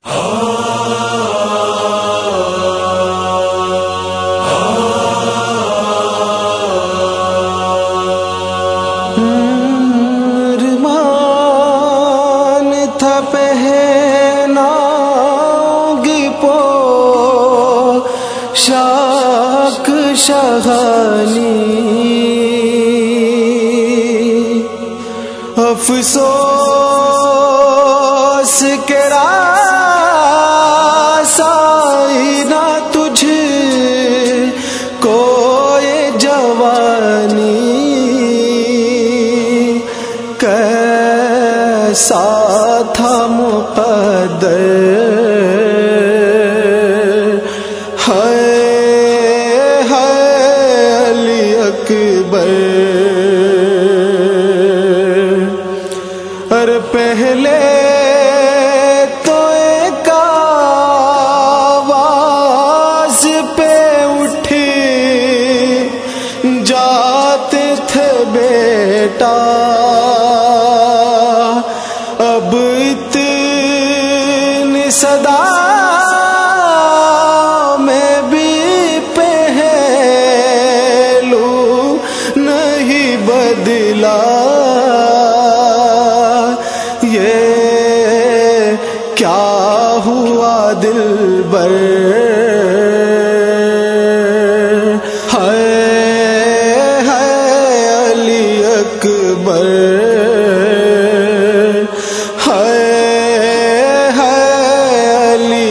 رمان تھا پہنا شاک شہانی، افسوس کے رسائی نہ تجھ کو یہ جوانی، کیسا تھا مقدر پہلے تو ایک آواز پہ اٹھی جاتے تھے بیٹا، اب اتنی صدا میں بھی پہلو نہیں بدلا، کیا ہوا دلبر، ہے علی اکبر، ہے علی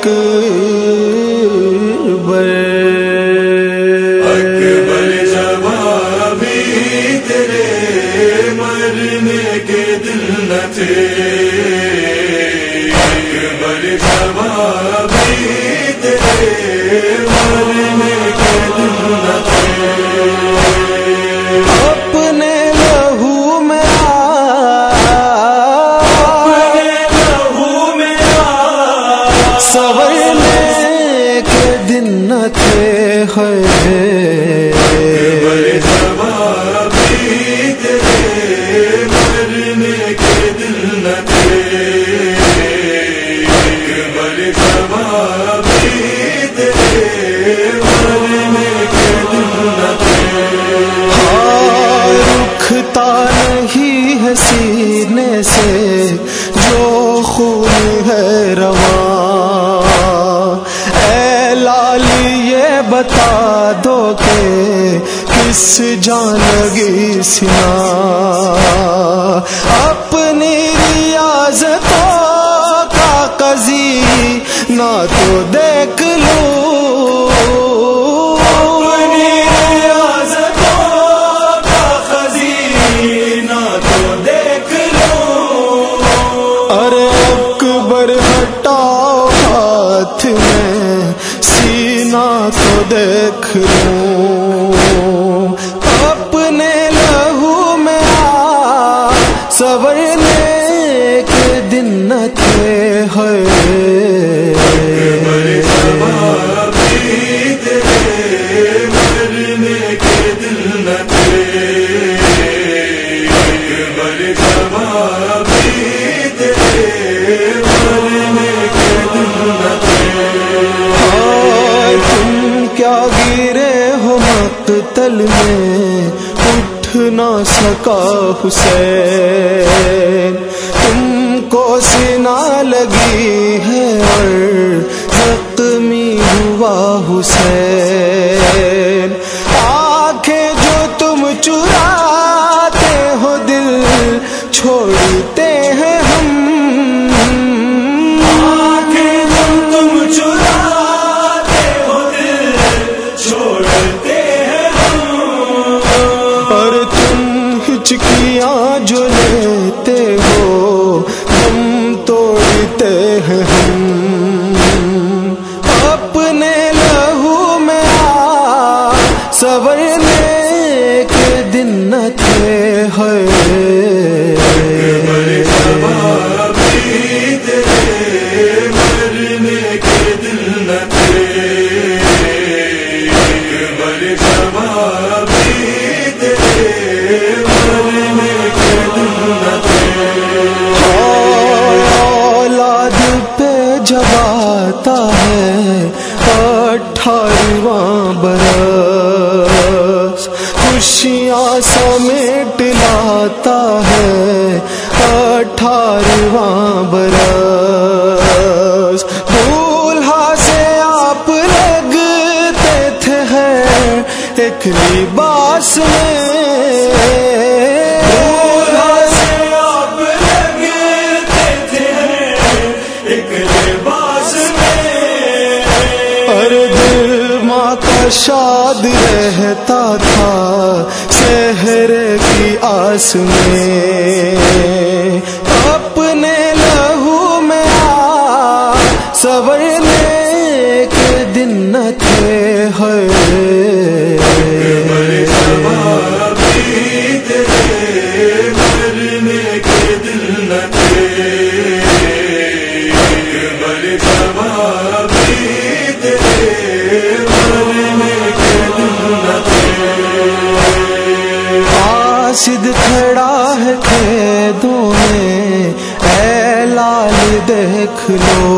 اکبر، اکبر جوابی تیرے مرنے کے دل نہ تھے، جوابی تیرے مرنے کے دل نہ تھے، اپنے لہو میں سنورنے کے دن نہ تھے، جوابی تیرے مرنے کے دل نہ تھے، رکھتا نہیں ہے سینے سے جو خون ہے رواں، اے لالی یہ بتا دو کہ کس جان لگی سنا، اپنی ریاضتوں کا قضی نہ تو دیکھ لوں، تو دیکھ لوں، اپنے لہو میں سنورنے کے دن نہ تھے، مرنے کے دل نہ تھے، کیا گرے ہو مقتل میں اٹھ نہ سکا حسین، تم کو سینہ لگی ہے اور زخمی ہوا حسین، آنکھیں جو تم چراتے ہو دل چھوڑتے ہیں ہم، چکیاں جو لیتے ہو ہم توڑتے ہیں ہم، اپنے لہو میں سنورنے کے دن نہ تھے، مرنے کے دل نہ تھے، اولاد پہ جاتا ہے 18واں برس، خوشیاں سمیٹ لاتا ہے 18واں برس، دولہا سے آپ لگتے تھے ایک لباس میں، شاد رہتا تھا سحرے کی آس میں، اپنے لہو میں سنورنے کے دن نہ تھے قاصد کھڑا ہے قیدوں میں، اے لال دیکھ لو،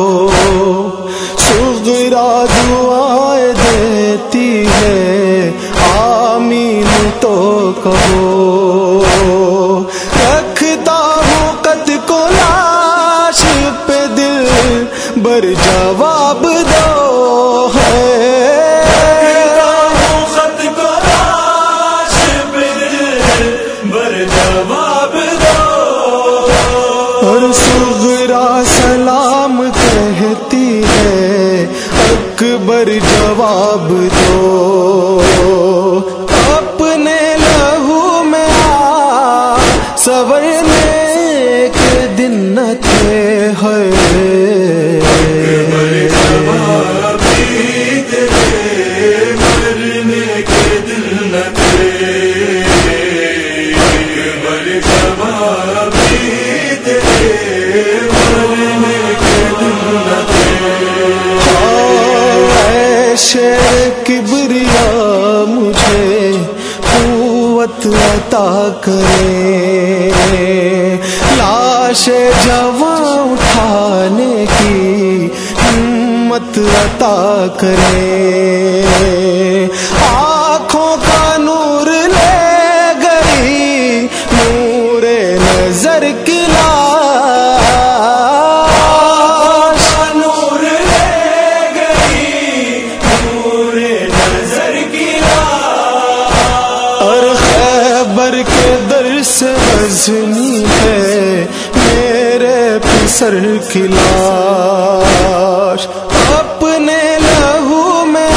صغرا دعائیں دیتی ہے آمین تو کہو، رکھتا ہوں قد کو لاش پہ دل بر جواب دو صغرا سلام کہتی ہے اکبر جواب دو، اپنے لہو میں سنورنے کے دن نہ تھے شیر کبریا مجھے قوت عطا کرے، لاش جواں اٹھانے کی ہمت عطا کرے، آنکھوں کا نور لے گئی نور نظر کی سے غزنی ہے میرے پسر کی لاش، اپنے لہو میں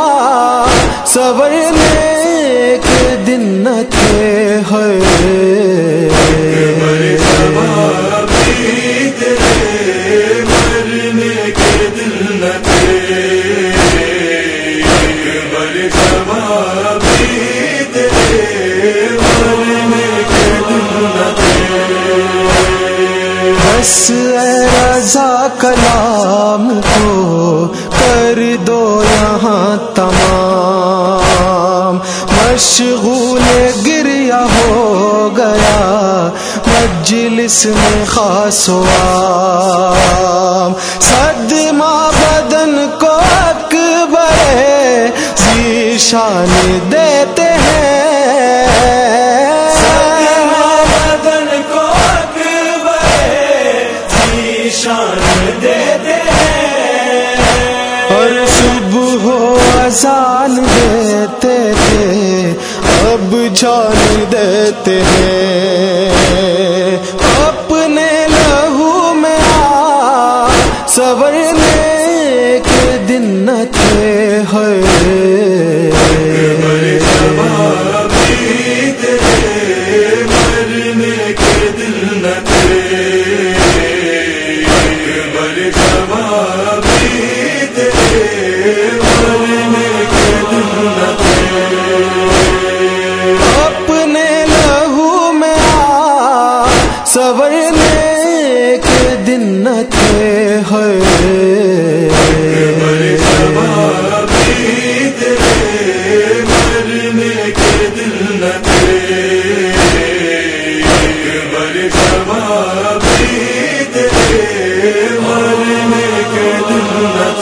سنورنے کے دن نہ تھے بس اے رضا کلام کو کر دو یہاں تمام، مشغول گریہ ہو گیا مجلس میں خاص و عام، صدمہ بدن کو اکبر ذیشان دیتے ہیں، اور صبح اذان دیتے تھے اب جان دیتے ہیں، اپنے لہو میں سنورنے کے دن نہ تھے اپنے لہو میں سنورنے کے دن نہ تھے مرنے کے دل نہ